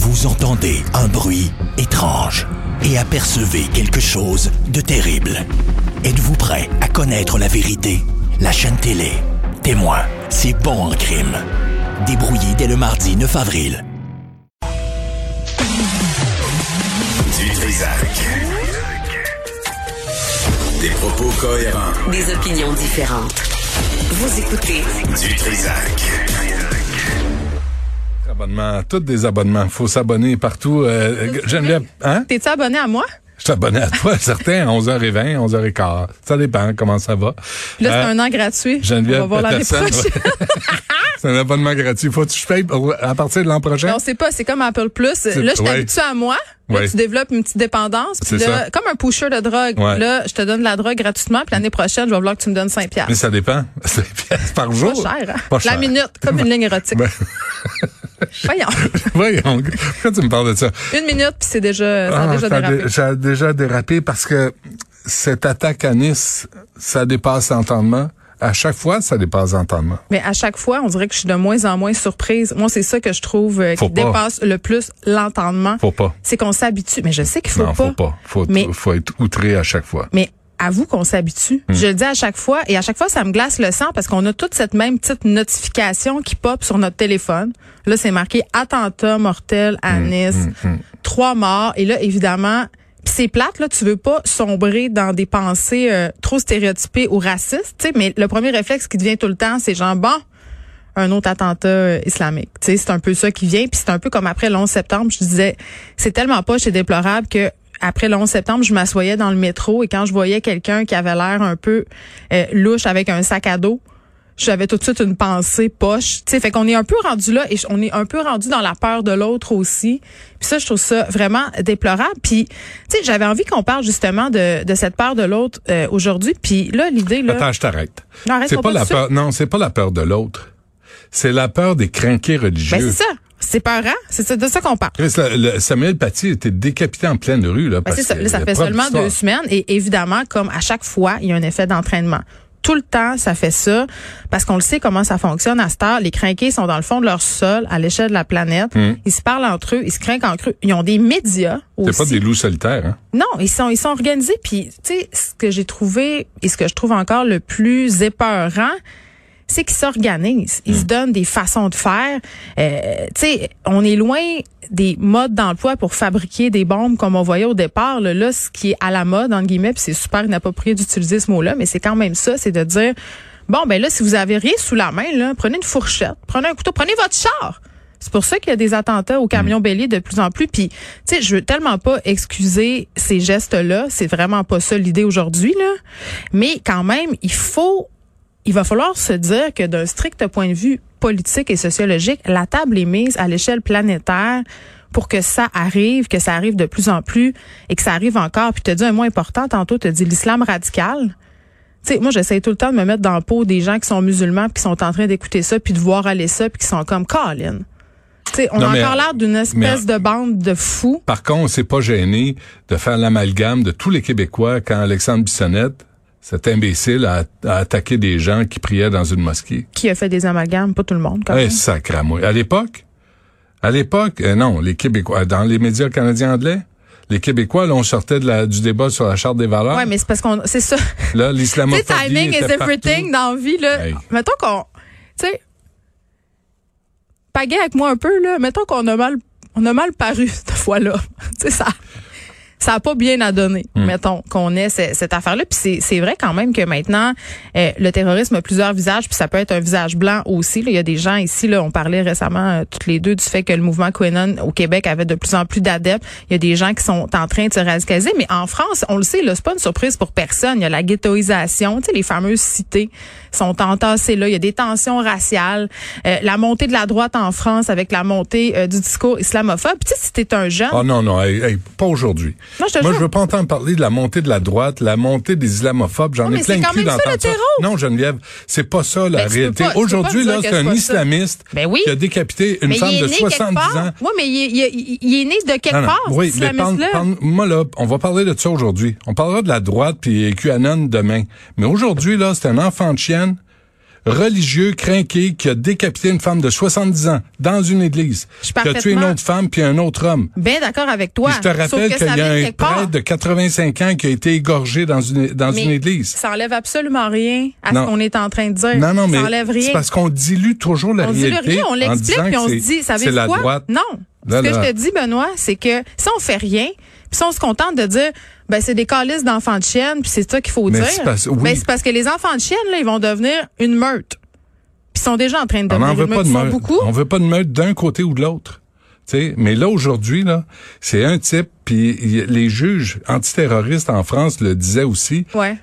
Vous entendez un bruit étrange et apercevez quelque chose de terrible. Êtes-vous prêt à connaître la vérité? La chaîne télé Témoin, c'est bon en crime. Débrouillé dès le mardi 9 avril. Du Trisac. Des propos cohérents. Des opinions différentes. Vous écoutez Du Trisac. Abonnements, tous des abonnements. Faut s'abonner partout. Geneviève, hein? T'es-tu abonné à moi? Je suis abonné à toi, certains, à 11h20, 11h15. Ça dépend comment ça va. Là, c'est un an gratuit. Geneviève, on va voir l'année prochaine. C'est un abonnement gratuit. Faut que je paye à partir de l'an prochain? Non, c'est pas. C'est comme Apple Plus. Là, je t'habitue à moi. Là, tu développes une petite dépendance. Puis là, comme un pusher de drogue. Ouais. Là, je te donne de la drogue gratuitement. Puis l'année prochaine, je vais vouloir que tu me donnes 5$. Mais ça dépend. 5$ par jour. Pas cher, hein? Pas cher. La minute, comme une ligne érotique. Voyons. Pourquoi tu me parles de ça? Une minute, puis c'est déjà, ça a déjà dérapé. Ça a déjà dérapé parce que cette attaque à Nice, ça dépasse l'entendement. À chaque fois, ça dépasse l'entendement. Mais à chaque fois, on dirait que je suis de moins en moins surprise. Moi, c'est ça que je trouve qui dépasse le plus l'entendement. Faut pas. C'est qu'on s'habitue. Mais je sais qu'il faut pas. Non, faut pas. Faut être outré à chaque fois. Mais avoue qu'on s'habitue. Je le dis à chaque fois. Et à chaque fois, ça me glace le sang parce qu'on a toute cette même petite notification qui pop sur notre téléphone. Là, c'est marqué attentat mortel à Nice. 3 morts. Et là, évidemment, c'est plate, là, tu veux pas sombrer dans des pensées trop stéréotypées ou racistes, tu sais, mais le premier réflexe qui te vient tout le temps, c'est genre, bon, un autre attentat islamique. Tu sais, c'est un peu ça qui vient, puis c'est un peu comme après le 11 septembre, je disais, c'est tellement poche et déplorable que après le 11 septembre, je m'assoyais dans le métro et quand je voyais quelqu'un qui avait l'air un peu louche avec un sac à dos, j'avais tout de suite une pensée poche. Tu sais, fait qu'on est un peu rendu là et on est un peu rendu dans la peur de l'autre aussi. Puis ça, je trouve ça vraiment déplorable. Puis, tu sais, j'avais envie qu'on parle justement de cette peur de l'autre aujourd'hui. Puis là, l'idée là. Attends, je t'arrête. Non, c'est pas la peur. Non, c'est pas la peur de l'autre. C'est la peur des crinqués religieux. Ben c'est ça. C'est peurant. C'est de ça qu'on parle. Samuel Paty était décapité en pleine rue là. C'est ça. Là, ça fait seulement 2 semaines et évidemment, comme à chaque fois, il y a un effet d'entraînement. Tout le temps, ça fait ça, parce qu'on le sait comment ça fonctionne à cette heure. Les crinqués sont dans le fond de leur sol, à l'échelle de la planète. Ils se parlent entre eux, ils se crinquent entre eux. Ils ont des médias aussi. C'est pas des loups solitaires, hein? Non, ils sont organisés. Puis, tu sais, ce que j'ai trouvé et ce que je trouve encore le plus épeurant, c'est qu'ils s'organisent. Ils se donnent des façons de faire. Tu sais, on est loin des modes d'emploi pour fabriquer des bombes comme on voyait au départ. Là, ce qui est à la mode, entre guillemets, puis c'est super inapproprié d'utiliser ce mot-là, mais c'est quand même ça, c'est de dire, bon, ben là, si vous avez rien sous la main, là, prenez une fourchette, prenez un couteau, prenez votre char. C'est pour ça qu'il y a des attentats au camion bélier de plus en plus. Puis, tu sais, je veux tellement pas excuser ces gestes-là. C'est vraiment pas ça l'idée aujourd'hui, là. Mais quand même, il va falloir se dire que d'un strict point de vue politique et sociologique, la table est mise à l'échelle planétaire pour que ça arrive de plus en plus et que ça arrive encore. Puis tu as dit un mot important tantôt, tu as dit l'islam radical. Tu sais, moi j'essaie tout le temps de me mettre dans le pot des gens qui sont musulmans puis qui sont en train d'écouter ça puis de voir aller ça puis qui sont comme Colin. Tu sais, on a encore l'air d'une espèce de bande de fous. Par contre, on s'est pas gêné de faire l'amalgame de tous les Québécois quand Alexandre Bissonnette, cet imbécile, a attaqué des gens qui priaient dans une mosquée. Qui a fait des amalgames? Pas tout le monde, quand même. Sacramouille. À l'époque, non, les Québécois, dans les médias canadiens anglais, les Québécois, là, on sortait du débat sur la Charte des valeurs. Ouais, mais c'est parce c'est ça. Là, l'islamophobie tu sais, timing is everything dans la vie, là. Hey. Mettons qu'on, tu sais, pagaie avec moi un peu, là. Mettons qu'on a mal paru, cette fois-là. Tu sais, ça a pas bien à donner, mettons, qu'on ait cette affaire-là. Puis c'est vrai quand même que maintenant, le terrorisme a plusieurs visages, puis ça peut être un visage blanc aussi. Là. Il y a des gens ici, là, on parlait récemment toutes les deux du fait que le mouvement QAnon au Québec avait de plus en plus d'adeptes. Il y a des gens qui sont en train de se radicaliser. Mais en France, on le sait, là, c'est pas une surprise pour personne. Il y a la ghettoisation, tu sais, les fameuses cités sont entassées là. Il y a des tensions raciales, la montée de la droite en France avec la montée du discours islamophobe. Tu sais, si t'es un jeune... Oh non, pas aujourd'hui. Moi, je veux pas entendre parler de la montée de la droite, la montée des islamophobes. J'en ai plein le cul d'entendre ça. Non, Geneviève, c'est pas ça la réalité. Aujourd'hui, là, c'est un islamiste qui a décapité une femme de 70 ans. Oui, mais il est né de quelque part, oui, mais moi, là, on va parler de ça aujourd'hui. On parlera de la droite puis QAnon demain. Mais aujourd'hui, là, c'est un enfant de chienne religieux crinqué qui a décapité une femme de 70 ans dans une église, qui a tué une autre femme puis un autre homme. Bien d'accord avec toi. Puis je te rappelle qu'il y a un prêtre de 85 ans qui a été égorgé dans une église. Ça enlève absolument rien à ce qu'on est en train de dire. Non, mais ça enlève rien. C'est parce qu'on dilue toujours la réalité. On dilue rien, on l'explique puis on se dit, savez-vous quoi? Droite. Non. Ce que je te dis, Benoît, c'est que si on fait rien, puis si on se contente de dire, ben c'est des calices d'enfants de chienne, puis c'est ça qu'il faut dire. C'est parce que les enfants de chienne, là, ils vont devenir une meute. Puis ils sont déjà en train de devenir une meute. Ils sont beaucoup. On veut pas de meute d'un côté ou de l'autre. T'sais, mais là, aujourd'hui, là, c'est un type, puis les juges antiterroristes en France le disaient aussi,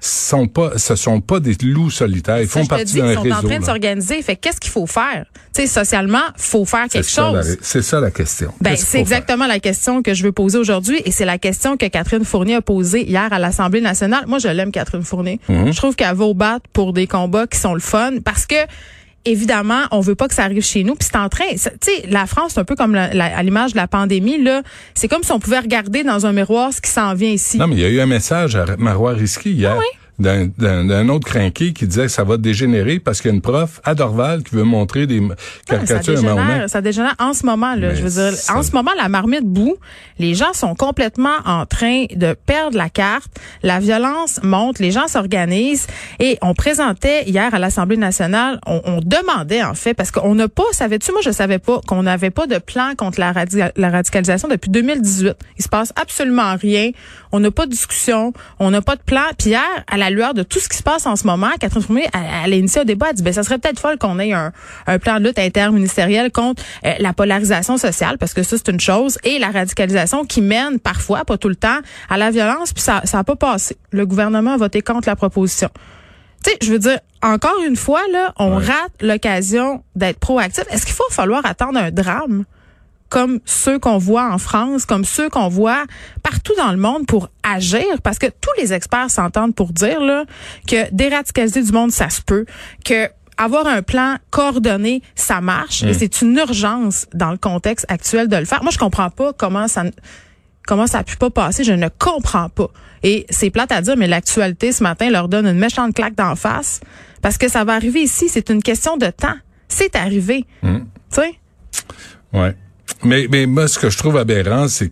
ce sont pas des loups solitaires, ils font partie d'un réseau. Ils sont en train de s'organiser. Fait qu'est-ce qu'il faut faire? T'sais, socialement, faut faire quelque chose. C'est ça la question. Ben, c'est exactement la question que je veux poser aujourd'hui, et c'est la question que Catherine Fournier a posée hier à l'Assemblée nationale. Moi, je l'aime, Catherine Fournier. Je trouve qu'elle va au battre pour des combats qui sont le fun, parce que évidemment, on veut pas que ça arrive chez nous. Puis c'est en train, tu sais, la France, c'est un peu comme à l'image de la pandémie, là. C'est comme si on pouvait regarder dans un miroir ce qui s'en vient ici. Non, mais il y a eu un message à Marois Risky hier. D'un autre crinqué qui disait que ça va dégénérer parce qu'il y a une prof à Dorval qui veut montrer des caricatures à Mahomet. Ça dégénère en ce moment, là. Mais je veux dire, en ce moment, la marmite bout. Les gens sont complètement en train de perdre la carte. La violence monte, les gens s'organisent. Et on présentait hier à l'Assemblée nationale, on demandait en fait, parce qu'on n'a pas, savais-tu, moi je savais pas qu'on n'avait pas de plan contre la radicalisation depuis 2018. Il se passe absolument rien. On n'a pas de discussion, on n'a pas de plan. Puis hier, à la lueur de tout ce qui se passe en ce moment, Catherine Fournier, elle a initié un débat, elle dit, ben, ça serait peut-être folle qu'on ait un plan de lutte interministériel contre la polarisation sociale, parce que ça, c'est une chose, et la radicalisation qui mène parfois, pas tout le temps, à la violence, puis ça a pas passé. Le gouvernement a voté contre la proposition. Tu sais, je veux dire, encore une fois, là, on rate l'occasion d'être proactif. Est-ce qu'il faut falloir attendre un drame comme ceux qu'on voit en France, comme ceux qu'on voit partout dans le monde pour agir? Parce que tous les experts s'entendent pour dire là que déradicaliser du monde, ça se peut, que avoir un plan coordonné, ça marche, et c'est une urgence dans le contexte actuel de le faire. Moi, je comprends pas comment ça a pu pas passer. Je ne comprends pas. Et c'est plate à dire, mais l'actualité ce matin leur donne une méchante claque d'en face, parce que ça va arriver ici. C'est une question de temps. C'est arrivé. Tu sais? Ouais. Mais moi, ce que je trouve aberrant, c'est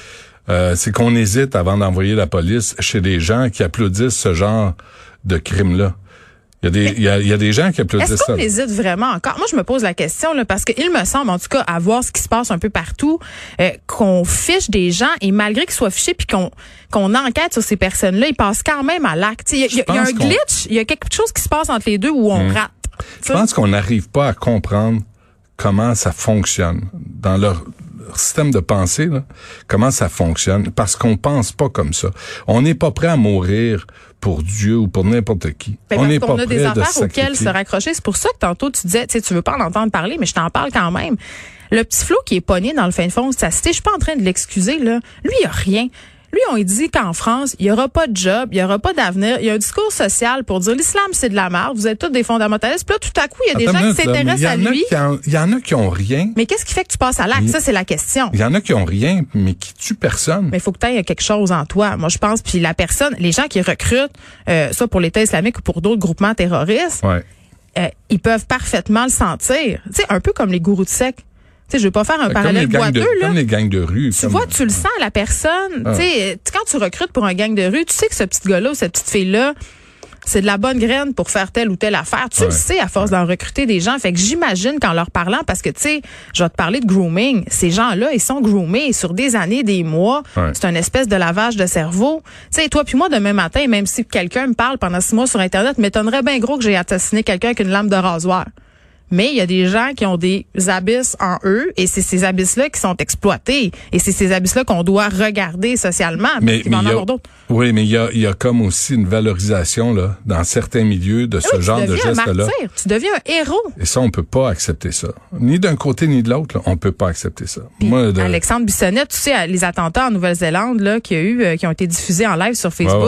qu'on hésite avant d'envoyer la police chez des gens qui applaudissent ce genre de crime-là. Il y a des gens qui applaudissent ça. Est-ce qu'on hésite vraiment encore? Moi, je me pose la question, là, parce qu'il me semble, en tout cas, à voir ce qui se passe un peu partout, qu'on fiche des gens, et malgré qu'ils soient fichés puis qu'on enquête sur ces personnes-là, ils passent quand même à l'acte. Il y a un glitch, il y a quelque chose qui se passe entre les deux où on rate. Je pense qu'on n'arrive pas à comprendre comment ça fonctionne dans leur système de pensée, là, comment ça fonctionne, parce qu'on pense pas comme ça. On n'est pas prêt à mourir pour Dieu ou pour n'importe qui. On n'est pas prêt de se sacrifier. On a des affaires auxquelles se raccrocher. C'est pour ça que tantôt tu disais, tu veux pas en entendre parler, mais je t'en parle quand même. Le petit Flo qui est pogné dans le fin fond de sa cité, je suis pas en train de l'excuser, là. Lui, il a rien. Lui, on lui dit qu'en France, il y aura pas de job, il y aura pas d'avenir. Il y a un discours social pour dire l'islam, c'est de la merde. Vous êtes tous des fondamentalistes. Puis là, tout à coup, il y a des gens qui s'intéressent à lui. Il y en a qui ont rien. Mais qu'est-ce qui fait que tu passes à l'acte? Ça, c'est la question. Il y en a qui ont rien, mais qui tuent personne. Mais il faut que tu aies quelque chose en toi. Moi, je pense. Puis la personne, les gens qui recrutent, soit pour l'État islamique ou pour d'autres groupements terroristes, ils peuvent parfaitement le sentir. Tu sais, un peu comme les gourous de secte. Tu sais, je veux pas faire un parallèle boiteux, là. Comme les gangs de rue. Tu vois, tu le sens, la personne. Tu sais, quand tu recrutes pour un gang de rue, tu sais que ce petit gars-là ou cette petite fille-là, c'est de la bonne graine pour faire telle ou telle affaire. Tu le sais à force d'en recruter des gens. Fait que j'imagine qu'en leur parlant, parce que, tu sais, je vais te parler de grooming. Ces gens-là, ils sont groomés sur des années, des mois. C'est une espèce de lavage de cerveau. Tu sais, toi puis moi, demain matin, même si quelqu'un me parle pendant 6 mois sur Internet, m'étonnerait bien gros que j'ai assassiné quelqu'un avec une lame de rasoir. Mais il y a des gens qui ont des abysses en eux, et c'est ces abysses-là qui sont exploités, et c'est ces abysses-là qu'on doit regarder socialement. Mais il y a comme aussi une valorisation là dans certains milieux de ce genre de gestes-là. Tu deviens un héros. Et ça, on peut pas accepter ça. Ni d'un côté ni de l'autre, là, on peut pas accepter ça. Alexandre Bissonnette, tu sais, les attentats en Nouvelle-Zélande là qui ont été diffusés en live sur Facebook.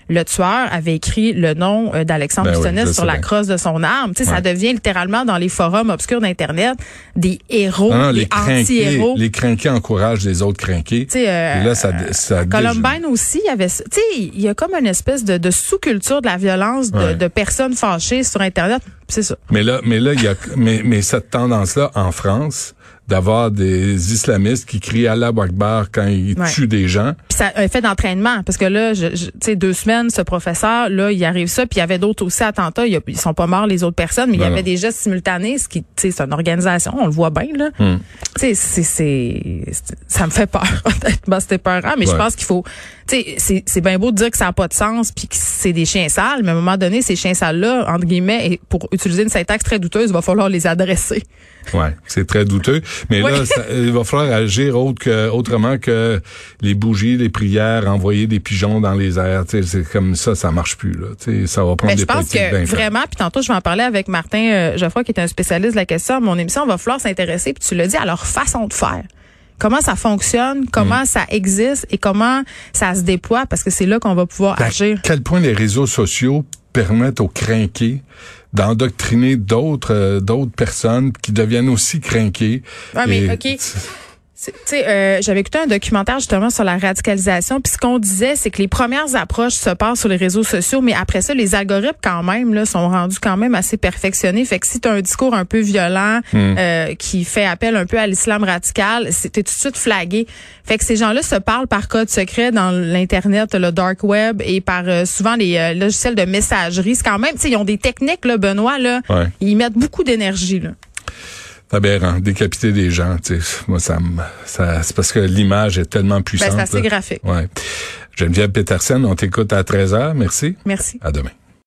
le tueur avait écrit le nom d'Alexandre Bissonnette sur la crosse de son arme. Tu sais, ça devient littéralement dans les forums obscurs d'Internet des héros, des anti-héros. Les crinqués encouragent les autres crinqués. Et là, ça Columbine aussi, il y avait, tu sais, il y a comme une espèce de sous-culture de la violence de personnes fâchées sur Internet. C'est ça. Mais là, il y a, mais cette tendance-là en France, d'avoir des islamistes qui crient Allah Akbar quand ils tuent des gens. Puis ça un fait d'entraînement, parce que là, tu sais, 2 semaines, ce professeur, là, il arrive ça, puis il y avait d'autres aussi attentats. Ils sont pas morts les autres personnes, mais il y avait des gestes simultanés, ce qui, tu sais, c'est une organisation, on le voit bien là. Tu sais, ça me fait peur. Honnêtement, c'était peurant, mais je pense qu'il faut, tu sais, c'est bien beau de dire que ça n'a pas de sens, puis que c'est des chiens sales, mais à un moment donné, ces chiens sales-là, entre guillemets, et pour utiliser une syntaxe très douteuse, il va falloir les adresser. Ouais, c'est très douteux. Mais là, il va falloir agir autrement que les bougies, les prières, envoyer des pigeons dans les airs. Tu sais, c'est comme ça marche plus, là. Tu sais, ça va prendre des pratiques d'influence. Je pense que vraiment, puis tantôt, je vais en parler avec Martin Geoffroy, qui est un spécialiste de la question. À mon émission, il va falloir s'intéresser, puis tu l'as dit, à leur façon de faire. Comment ça fonctionne, comment ça existe et comment ça se déploie, parce que c'est là qu'on va pouvoir agir. À quel point les réseaux sociaux permettent aux crinqués d'endoctriner d'autres personnes qui deviennent aussi crinqués. Ouais, mais OK. Tu sais, j'avais écouté un documentaire justement sur la radicalisation, puis ce qu'on disait, c'est que les premières approches se passent sur les réseaux sociaux, mais après ça, les algorithmes quand même là sont rendus quand même assez perfectionnés. Fait que si tu as un discours un peu violent qui fait appel un peu à l'islam radical, t'es tout de suite flagué. Fait que ces gens-là se parlent par code secret dans l'internet, le dark web, et par souvent les logiciels de messagerie. C'est quand même, tu sais, ils ont des techniques là, Benoît là, ils mettent beaucoup d'énergie là. C'est aberrant, décapiter des gens, tu sais, moi ça c'est parce que l'image est tellement puissante. C'est assez graphique. Ouais. Geneviève Petersen, on t'écoute à 13h, merci. Merci. À demain.